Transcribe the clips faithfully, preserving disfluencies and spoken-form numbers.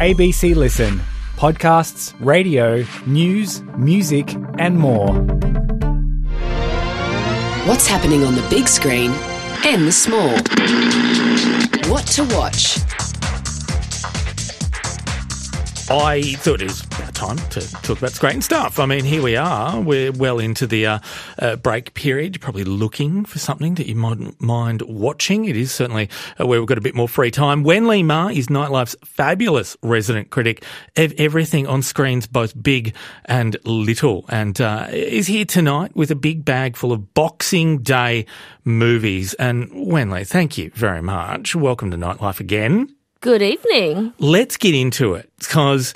A B C Listen. Podcasts, radio, news, music and more. What's happening on the big screen and the small? What to watch? I thought it was about time to talk about screen stuff. I mean, here we are. We're well into the uh, uh, break period. You're probably looking for something that you might mind watching. It is certainly uh, where we've got a bit more free time. Wen Lee Ma is Nightlife's fabulous resident critic of everything on screens, both big and little, and uh, is here tonight with a big bag full of Boxing Day movies. And Wen Lee, thank you very much. Welcome to Nightlife again. Good evening. Let's get into it, because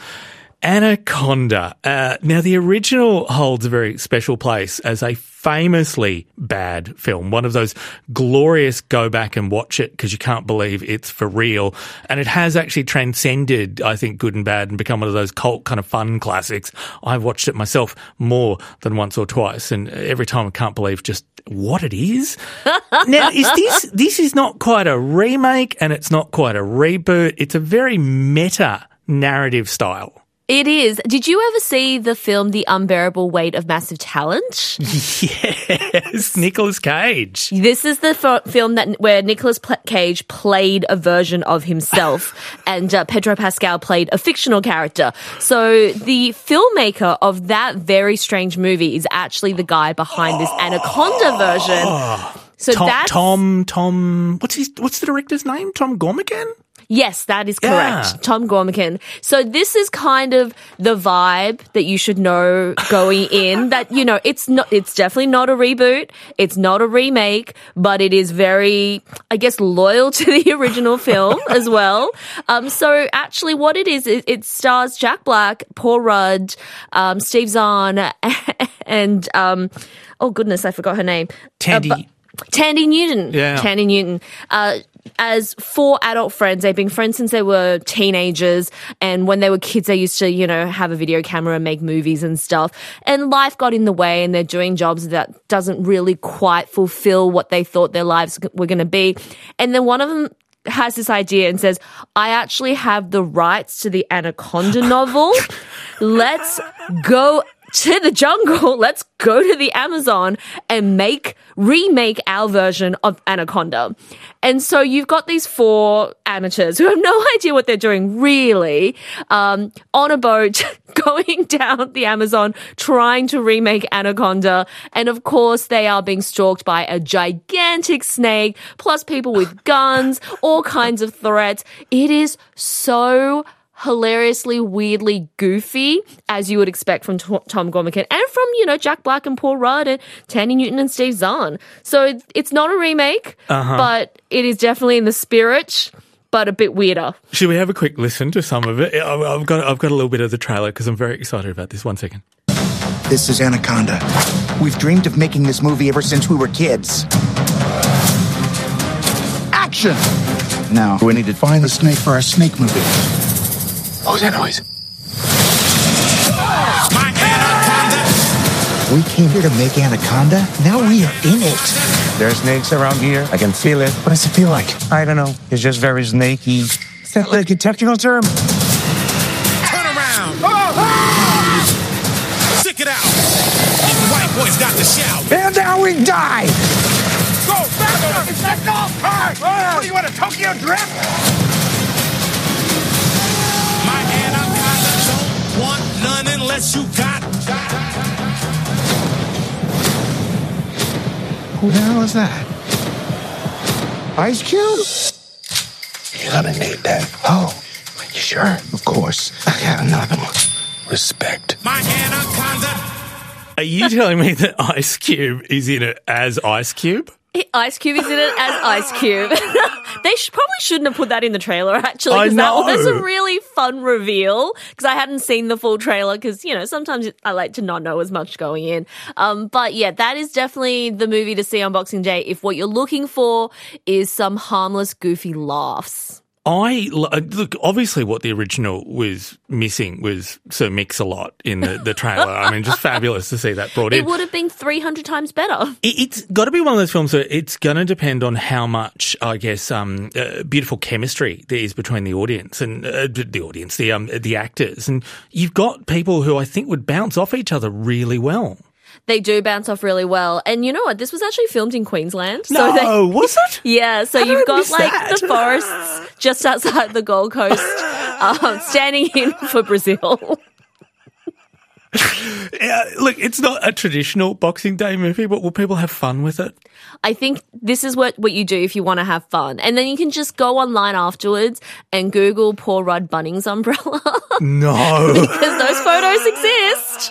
Anaconda. Uh, now, the original holds a very special place as a famously bad film, one of those glorious go back and watch it because you can't believe it's for real. And it has actually transcended, I think, good and bad and become one of those cult kind of fun classics. I've watched it myself more than once or twice, and every time I can't believe just what it is. Now, is this this is not quite a remake and it's not quite a reboot. It's a very meta narrative style. It is. Did you ever see the film The Unbearable Weight of Massive Talent? Yes, Nicolas Cage. This is the f- film that where Nicolas P- Cage played a version of himself and uh, Pedro Pascal played a fictional character. So the filmmaker of that very strange movie is actually the guy behind this Anaconda version. So Tom, that's... Tom, Tom, what's his, what's the director's name? Tom Gormican? Yes, that is correct. Yeah. Tom Gormican. So this is kind of the vibe that you should know going in that, you know, it's not, it's definitely not a reboot. It's not a remake, but it is very, I guess, loyal to the original film as well. Um, so actually what it is, it, it stars Jack Black, Paul Rudd, um, Steve Zahn, and, um, oh goodness, I forgot her name. Tandy. Uh, Tandy Newton. Yeah. Tandy Newton. Uh, as four adult friends, they've been friends since they were teenagers. And when they were kids, they used to, you know, have a video camera and make movies and stuff. And life got in the way and they're doing jobs that doesn't really quite fulfill what they thought their lives were going to be. And then one of them has this idea and says, I actually have the rights to the Anaconda novel. Let's go to the jungle. Let's go to the Amazon and make, remake our version of Anaconda. And so you've got these four amateurs who have no idea what they're doing, really, um, on a boat going down the Amazon trying to remake Anaconda. And of course, they are being stalked by a gigantic snake, plus people with guns, all kinds of threats. It is so hilariously, weirdly goofy, as you would expect from T- Tom Gormican and from, you know, Jack Black and Paul Rudd and Tandy Newton and Steve Zahn. So it's not a remake, uh-huh. but it is definitely in the spirit, but a bit weirder. Should we have a quick listen to some of it? I've got, I've got a little bit of the trailer because I'm very excited about this. One second. This is Anaconda. We've dreamed of making this movie ever since we were kids. Action! Now, we need to find the snake for our snake movie. What was that noise? My Anaconda! We came here to make Anaconda. Now we are in it. There are snakes around here. I can feel it. What does it feel like? I don't know. It's just very snaky. Is that like a technical term? Turn around! Oh! Stick it out! These white boys got to shout. And now we die! Go! Faster! It's that golf cart! What do you want, a Tokyo Drift? My Anaconda don't want none unless you got. Who the hell is that? Ice Cube? You're gonna need that. Oh, are you sure? Of course. I got another one. Respect. My Anaconda. Are you telling me that Ice Cube is in it as Ice Cube? Ice Cube is in it as Ice Cube. They should, probably shouldn't have put that in the trailer, actually. I know. That was a really fun reveal because I hadn't seen the full trailer because, you know, sometimes I like to not know as much going in. Um, but yeah, that is definitely the movie to see on Boxing Day if what you're looking for is some harmless, goofy laughs. I look. Obviously, what the original was missing was Sir Mix-a-Lot in the, the trailer. I mean, just fabulous to see that brought in. It would have been three hundred times better. It, it's got to be one of those films where it's going to depend on how much, I guess, um, uh, beautiful chemistry there is between the audience and uh, the audience, the um, the actors, and you've got people who I think would bounce off each other really well. They do bounce off really well. And you know what? This was actually filmed in Queensland. No, they, was it? Yeah, so How did you've I got miss like that? the forests just outside the Gold Coast, um, standing in for Brazil. Yeah, look, it's not a traditional Boxing Day movie, but will people have fun with it? I think this is what, what you do if you want to have fun. And then you can just go online afterwards and Google Paul Rudd Bunnings umbrella. No. Because those photos exist.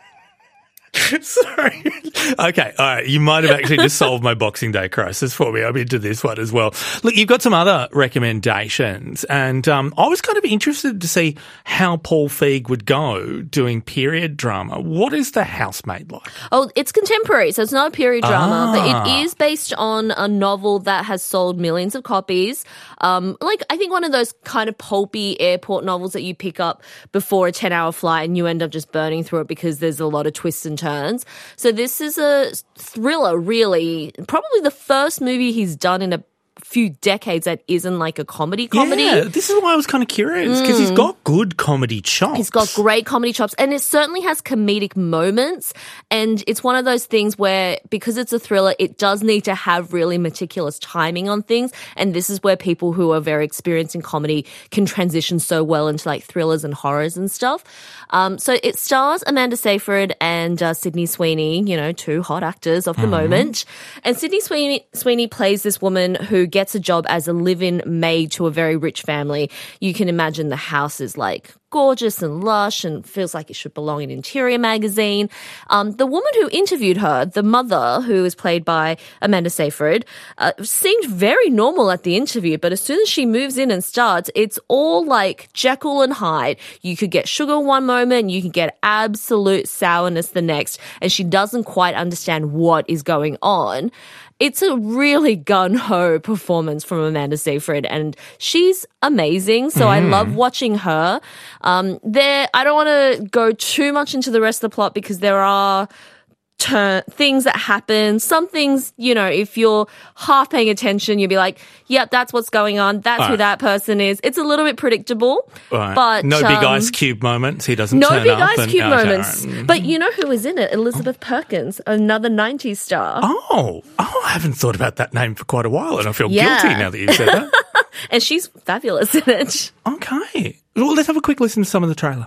Sorry. Okay, all right. You might have actually just solved my Boxing Day crisis for me. I'm into this one as well. Look, you've got some other recommendations, and um, I was kind of interested to see how Paul Feig would go doing period drama. What is The Housemaid like? Oh, it's contemporary, so it's not a period drama, Ah. but it is based on a novel that has sold millions of copies. Um, like, I think one of those kind of pulpy airport novels that you pick up before a ten-hour flight and you end up just burning through it because there's a lot of twists and turns. So this is a thriller, really. Probably the first movie he's done in a few decades that isn't like a comedy comedy. Yeah, this is why I was kind of curious, because he's got good comedy chops. He's got great comedy chops, and it certainly has comedic moments. And it's one of those things where, because it's a thriller, it does need to have really meticulous timing on things. And this is where people who are very experienced in comedy can transition so well into like thrillers and horrors and stuff. Um, so it stars Amanda Seyfried and uh, Sydney Sweeney, you know, two hot actors of the moment. And Sydney Sweeney, Sweeney plays this woman who gets a job as a live-in maid to a very rich family. You can imagine the house is like gorgeous and lush and feels like it should belong in Interior magazine. Um, the woman who interviewed her, the mother, who is played by Amanda Seyfried, uh, seemed very normal at the interview, but as soon as she moves in and starts, it's all like Jekyll and Hyde. You could get sugar one moment, you can get absolute sourness the next, and she doesn't quite understand what is going on. It's a really gun-ho performance from Amanda Seyfried, and she's amazing. So mm. I love watching her. Um, there, I don't want to go too much into the rest of the plot because there are turn, things that happen. Some things, you know, if you're half paying attention, you'll be like, yep, that's what's going on. That's All who right. that person is. It's a little bit predictable. All right. But no big um, Ice Cube moments. He doesn't No turn big up. Ice and- Cube okay, all moments. right. But you know who is in it? Elizabeth Perkins, another nineties star. Oh, oh, I haven't thought about that name for quite a while, and I feel Yeah. guilty now that you've said that. And she's fabulous in it. Okay. Well, let's have a quick listen to some of the trailer.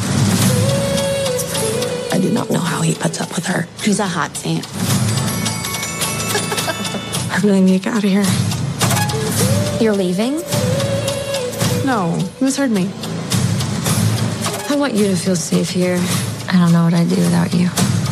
I do not know how he puts up with her. He's a hot saint. I really need to get out of here. You're leaving? No, you misheard me. I want you to feel safe here. I don't know what I'd do without you.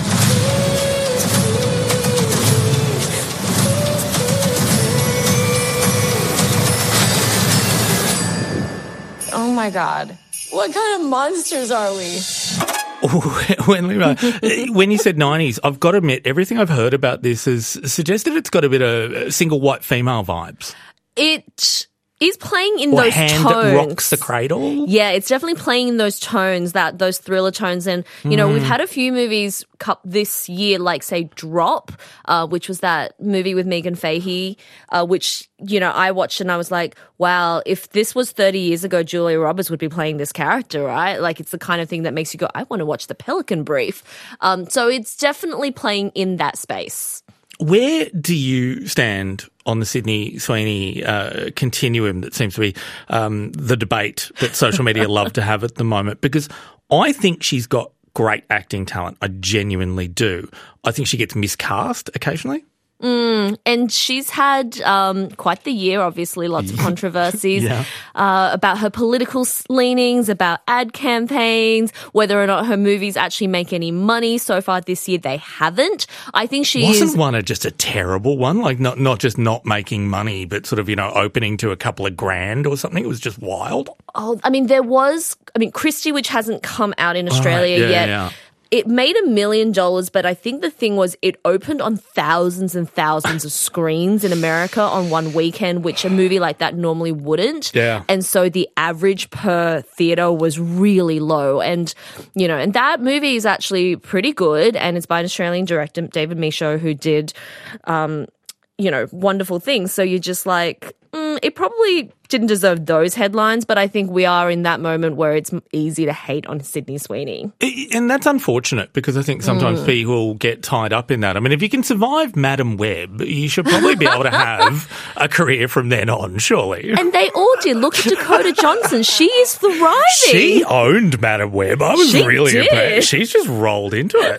Oh my God. What kind of monsters are we? when, we were, when you said nineties, I've got to admit, everything I've heard about this has suggested it's got a bit of single white female vibes. It is playing in Or those hand tones. that rocks the cradle. Yeah, it's definitely playing in those tones, that those thriller tones. And, you know, we've had a few movies cup this year, like, say, Drop, uh, which was that movie with Megan Fahey, uh, which, you know, I watched and I was like, wow, if this was thirty years ago, Julia Roberts would be playing this character, right? Like, it's the kind of thing that makes you go, I want to watch The Pelican Brief. Um, so it's definitely playing in that space. Where do you stand on the Sydney Sweeney uh, continuum that seems to be um, the debate that social media love to have at the moment? Because I think she's got great acting talent. I genuinely do. I think she gets miscast occasionally. Mm, and she's had um, quite the year, obviously, lots of controversies Yeah. uh, about her political leanings, about ad campaigns, whether or not her movies actually make any money. So far this year, they haven't. I think she Wasn't is... one a, just a terrible one? Like not, not just not making money, but sort of, you know, opening to a couple of grand or something? It was just wild. Oh, I mean, there was... I mean, Christie, which hasn't come out in Australia Right, yeah, yet... yeah. It made a million dollars, but I think the thing was it opened on thousands and thousands of screens in America on one weekend, which a movie like that normally wouldn't. Yeah. And so the average per theater was really low. And, you know, and that movie is actually pretty good. And it's by an Australian director, David Michaud, who did, um, you know, wonderful things. So you're just like, mm, it probably didn't deserve those headlines, but I think we are in that moment where it's easy to hate on Sydney Sweeney. And that's unfortunate because I think sometimes Mm. people get tied up in that. I mean, if you can survive Madam Web, you should probably be able to have a career from then on, surely. And they all did. Look at Dakota Johnson. She is thriving. She owned Madam Web. I was She really did. impressed. She's just rolled into it.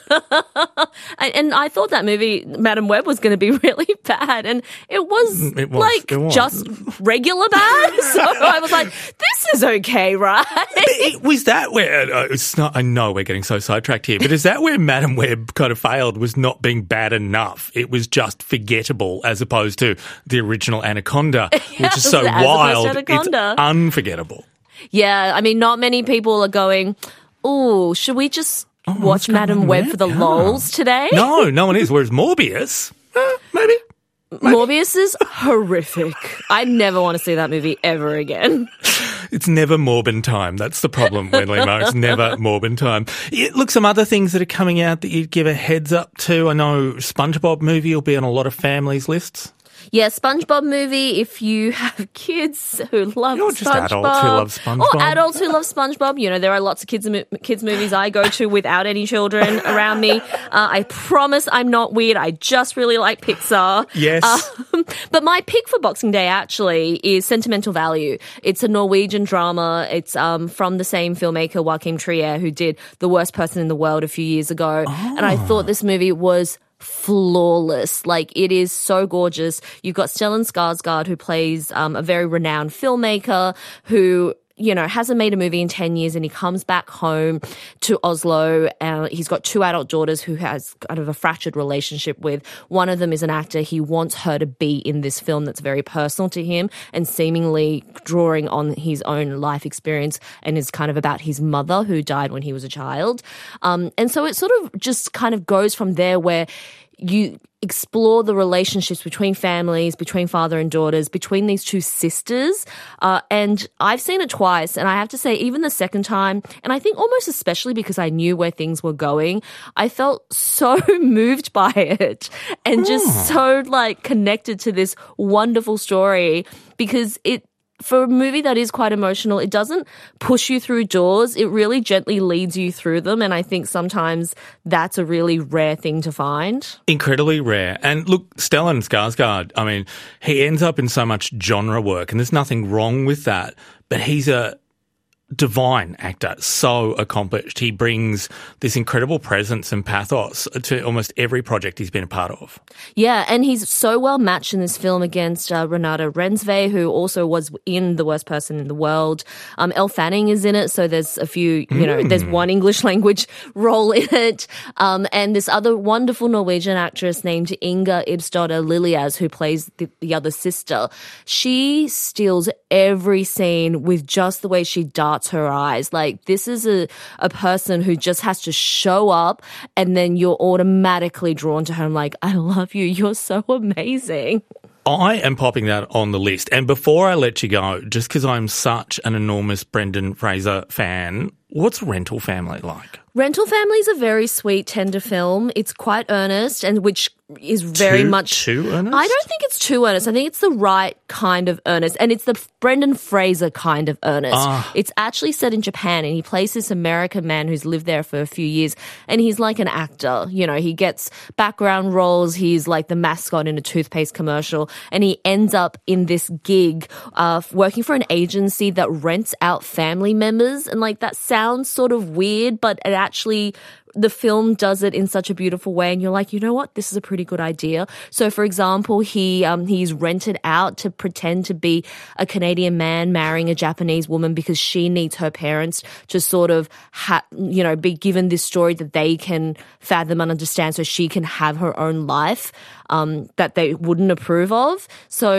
And, and I thought that movie, Madam Web, was going to be really bad. And it was, It was. like It was. just regular bad. So I was like, this is okay, right? It, was that where, uh, it's not, I know we're getting so sidetracked here, but is that where Madam Web kind of failed, was not being bad enough? It was just forgettable as opposed to the original Anaconda, which Yes, is so as opposed to wild, it's Anaconda. unforgettable. Yeah, I mean, not many people are going, oh, should we just watch Madam Web there? for the Yeah. lols today? No, no one is, whereas Morbius, eh, maybe. Morbius is horrific. I never want to see that movie ever again. It's never Morbin time. That's the problem, Wenley Mo. It's never Morbin time. Yeah, look, some other things that are coming out that you'd give a heads up to. I know SpongeBob movie will be on a lot of families' lists. Yeah, SpongeBob movie, if you have kids who love Or SpongeBob. just adults who love SpongeBob. Or adults who love SpongeBob. You know, there are lots of kids kids movies I go to without any children around me. Uh, I promise I'm not weird. I just really like Pixar. Yes. Um, but my pick for Boxing Day actually is Sentimental Value. It's a Norwegian drama. It's um, from the same filmmaker, Joachim Trier, who did The Worst Person in the World a few years ago. Oh. And I thought this movie was flawless. Like, it is so gorgeous. You've got Stellan Skarsgård, who plays um, a very renowned filmmaker who, you know, hasn't made a movie in ten years, and he comes back home to Oslo. Uh, he's got two adult daughters who has kind of a fractured relationship with. One of them is an actor. He wants her to be in this film that's very personal to him and seemingly drawing on his own life experience, and is kind of about his mother who died when he was a child. Um, and so it sort of just kind of goes from there, where you explore the relationships between families, between father and daughters, between these two sisters. Uh, and I've seen it twice. And I have to say, even the second time, and I think almost especially because I knew where things were going, I felt so moved by it and just so like connected to this wonderful story, because it, for a movie that is quite emotional, it doesn't push you through doors. It really gently leads you through them. And I think sometimes that's a really rare thing to find. Incredibly rare. And look, Stellan Skarsgård, I mean, he ends up in so much genre work, and there's nothing wrong with that, but he's a divine actor, so accomplished. He brings this incredible presence and pathos to almost every project he's been a part of. Yeah, and he's so well matched in this film against uh, Renata Rensve, who also was in The Worst Person in the World. Um, Elle Fanning is in it, so there's a few, you know, Mm. there's one English language role in it. Um, and this other wonderful Norwegian actress named Inga Ibsdotter Lilias, who plays the, the other sister. She steals every scene with just the way she darts her eyes. Like, this is a, a person who just has to show up, and then you're automatically drawn to her. I'm like, I love you. You're so amazing. I am popping that on the list. And before I let you go, just because I'm such an enormous Brendan Fraser fan, what's Rental Family like? Rental Family is a very sweet, tender film. It's quite earnest, and which is very Too- much too earnest? I don't think it's too earnest. I think it's the right kind of earnest, and it's the Brendan Fraser kind of earnest. Ah. It's actually set in Japan, and he plays this American man who's lived there for a few years, and he's like an actor. You know, he gets background roles. He's like the mascot in a toothpaste commercial, and he ends up in this gig uh, working for an agency that rents out family members, and like that sounds sort of weird, but it actually, the film does it in such a beautiful way, and you're like, you know what, this is a pretty good idea. So, for example, he um, he's rented out to pretend to be a Canadian man marrying a Japanese woman because she needs her parents to sort of, ha- you know, be given this story that they can fathom and understand, so she can have her own life um, that they wouldn't approve of. So.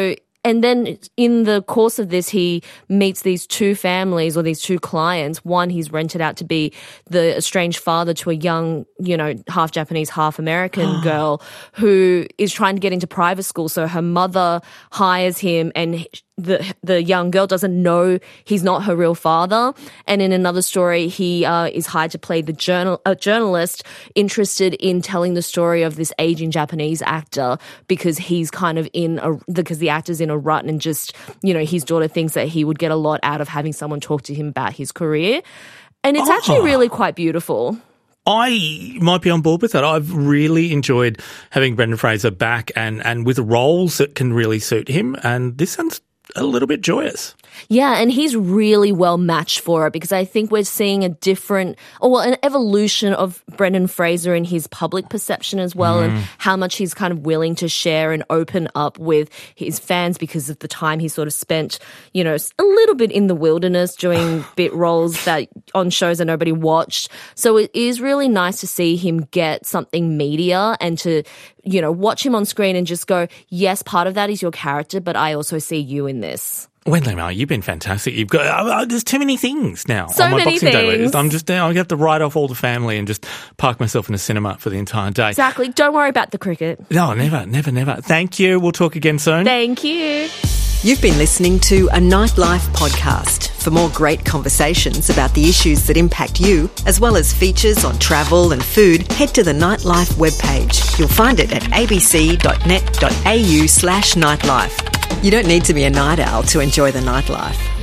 And then in the course of this, he meets these two families or these two clients. One, he's rented out to be the estranged father to a young, you know, half Japanese, half American girl who is trying to get into private school. So her mother hires him, and the the young girl doesn't know he's not her real father. And in another story, he uh, is hired to play the journal a journalist interested in telling the story of this aging Japanese actor because he's kind of in a because the actor's in a rut, and just, you know, his daughter thinks that he would get a lot out of having someone talk to him about his career. And it's Oh. actually really quite beautiful. I might be on board with that. I've really enjoyed having Brendan Fraser back and, and with roles that can really suit him. And this sounds a little bit joyous. Yeah, and he's really well matched for it because I think we're seeing a different, or well, an evolution of Brendan Fraser in his public perception as well, and how much he's kind of willing to share and open up with his fans because of the time he sort of spent, you know, a little bit in the wilderness doing bit roles that on shows that nobody watched. So it is really nice to see him get something media and to, you know, watch him on screen and just go, yes, part of that is your character, but I also see you in this. Wendy Mel, you've been fantastic. You've got uh, uh, there's too many things now So on my many Boxing Day things. list. I'm just down. I have to write off all the family and just park myself in a cinema for the entire day. Exactly. Don't worry about the cricket. No, never, never, never. Thank you. We'll talk again soon. Thank you. You've been listening to a Nightlife podcast. For more great conversations about the issues that impact you, as well as features on travel and food, head to the Nightlife webpage. You'll find it at abc.net.au slash nightlife. You don't need to be a night owl to enjoy the nightlife.